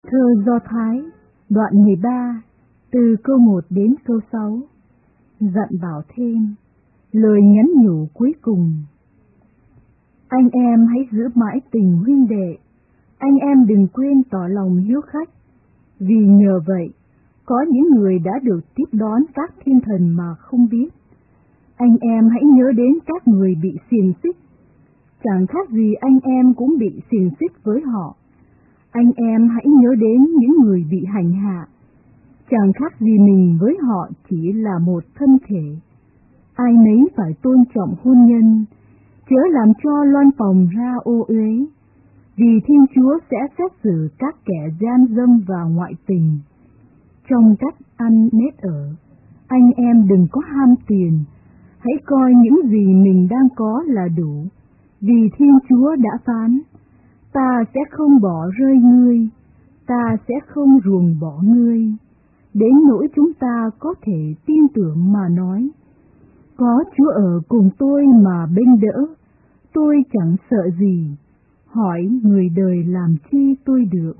Thơ Do Thái, đoạn 13, từ câu 1 đến câu 6. Dặn bảo thêm, lời nhắn nhủ cuối cùng. Anh em hãy giữ mãi tình huynh đệ, anh em đừng quên tỏ lòng hiếu khách, vì nhờ vậy, có những người đã được tiếp đón các thiên thần mà không biết. Anh em hãy nhớ đến các người bị xiềng xích, chẳng khác gì anh em cũng bị xiềng xích với họ. Anh em hãy nhớ đến những người bị hành hạ, chẳng khác gì mình với họ chỉ là một thân thể. Ai nấy phải tôn trọng hôn nhân, chớ làm cho loan phòng ra ô uế, vì Thiên Chúa sẽ xét xử các kẻ gian dâm và ngoại tình. Trong cách ăn nết ở, anh em đừng có ham tiền, hãy coi những gì mình đang có là đủ, vì Thiên Chúa đã phán, ta sẽ không bỏ rơi ngươi, ta sẽ không ruồng bỏ ngươi. Đến nỗi chúng ta có thể tin tưởng mà nói, có Chúa ở cùng tôi mà bênh đỡ, tôi chẳng sợ gì, hỏi người đời làm chi tôi được.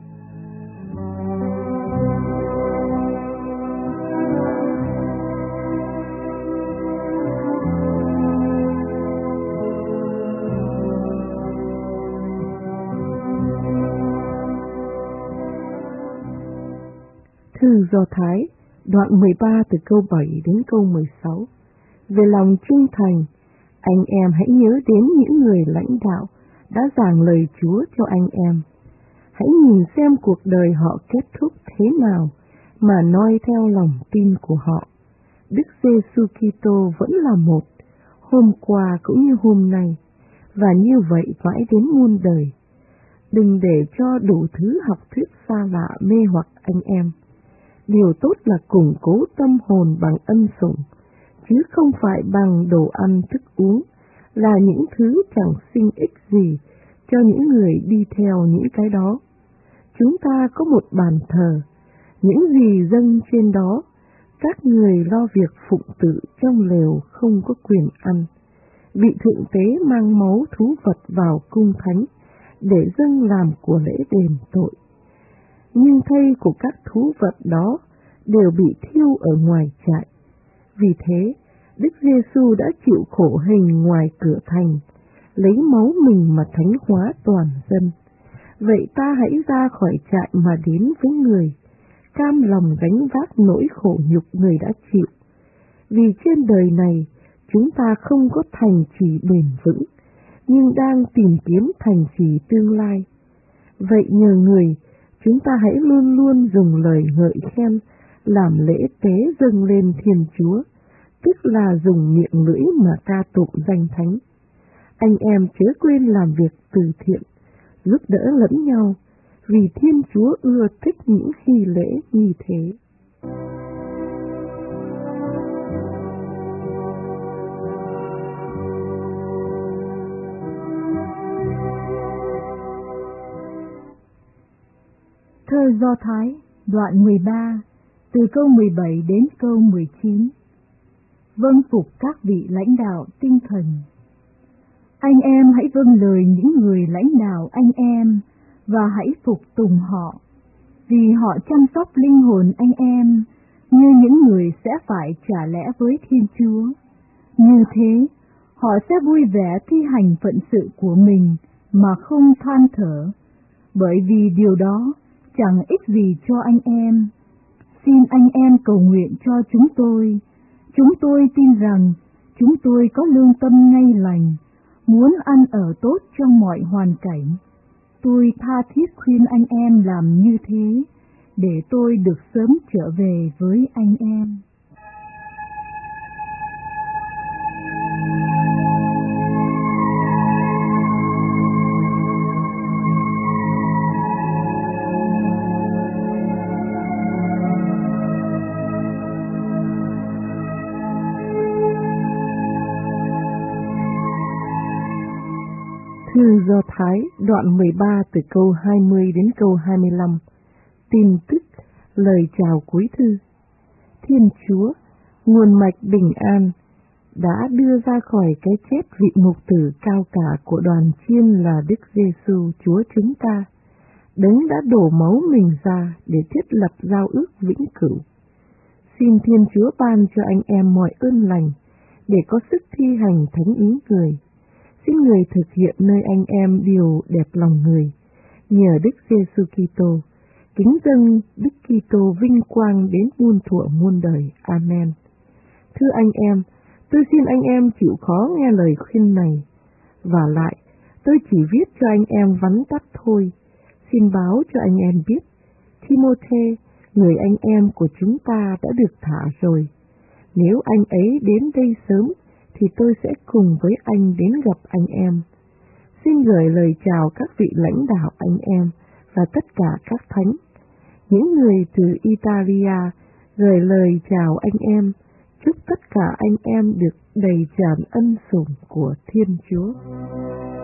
Thư Do Thái, đoạn 13 từ câu 7 đến câu 16. Về lòng trung thành, anh em hãy nhớ đến những người lãnh đạo đã giảng lời Chúa cho anh em. Hãy nhìn xem cuộc đời họ kết thúc thế nào mà noi theo lòng tin của họ. Đức Giêsu Kitô vẫn là một, hôm qua cũng như hôm nay, và như vậy mãi đến muôn đời. Đừng để cho đủ thứ học thuyết xa lạ mê hoặc anh em. Điều tốt là củng cố tâm hồn bằng ân sủng, chứ không phải bằng đồ ăn thức uống, là những thứ chẳng sinh ích gì cho những người đi theo những cái đó. Chúng ta có một bàn thờ, những gì dâng trên đó, các người lo việc phụng tự trong lều không có quyền ăn. Vị thượng tế mang máu thú vật vào cung thánh để dâng làm của lễ đền tội. Nhưng thây của các thú vật đó đều bị thiêu ở ngoài trại. Vì thế, Đức Giêsu đã chịu khổ hình ngoài cửa thành, lấy máu mình mà thánh hóa toàn dân. Vậy ta hãy ra khỏi trại mà đến với người, cam lòng gánh vác nỗi khổ nhục người đã chịu. Vì trên đời này, chúng ta không có thành trì bền vững, nhưng đang tìm kiếm thành trì tương lai. Vậy nhờ người, chúng ta hãy luôn luôn dùng lời ngợi khen, làm lễ tế dâng lên Thiên Chúa, tức là dùng miệng lưỡi mà ca tụng danh Thánh. Anh em chớ quên làm việc từ thiện, giúp đỡ lẫn nhau, vì Thiên Chúa ưa thích những nghi lễ như thế. Thơ Do Thái, đoạn 13, từ câu 17 đến câu 19. Vâng phục các vị lãnh đạo tinh thần. Anh em hãy vâng lời những người lãnh đạo anh em và hãy phục tùng họ, vì họ chăm sóc linh hồn anh em như những người sẽ phải trả lẽ với Thiên Chúa. Như thế, họ sẽ vui vẻ thi hành phận sự của mình mà không than thở, bởi vì điều đó chẳng ích gì cho anh em. Xin anh em cầu nguyện cho chúng tôi tin rằng chúng tôi có lương tâm ngay lành, muốn ăn ở tốt trong mọi hoàn cảnh. Tôi tha thiết khuyên anh em làm như thế, để tôi được sớm trở về với anh em. Thư Do Thái, đoạn 13 từ câu 20 đến câu 25. Tin tức, lời chào cuối thư. Thiên Chúa, nguồn mạch bình an, đã đưa ra khỏi cái chết vị mục tử cao cả của đoàn chiên là Đức Giêsu Chúa chúng ta, Đấng đã đổ máu mình ra để thiết lập giao ước vĩnh cửu. Xin Thiên Chúa ban cho anh em mọi ơn lành để có sức thi hành thánh ý Người. Xin Người thực hiện nơi anh em điều đẹp lòng Người, nhờ Đức Giêsu Kitô. Kính dâng Đức Kitô vinh quang đến muôn thuở muôn đời. Amen. Thưa anh em, tôi xin anh em chịu khó nghe lời khuyên này. Và lại, tôi chỉ viết cho anh em vắn tắt thôi. Xin báo cho anh em biết, Timôthê, người anh em của chúng ta đã được thả rồi. Nếu anh ấy đến đây sớm, thì tôi sẽ cùng với anh đến gặp anh em. Xin gửi lời chào các vị lãnh đạo anh em và tất cả các thánh. Những người từ Italia gửi lời chào anh em. Chúc tất cả anh em được đầy tràn ân sủng của Thiên Chúa.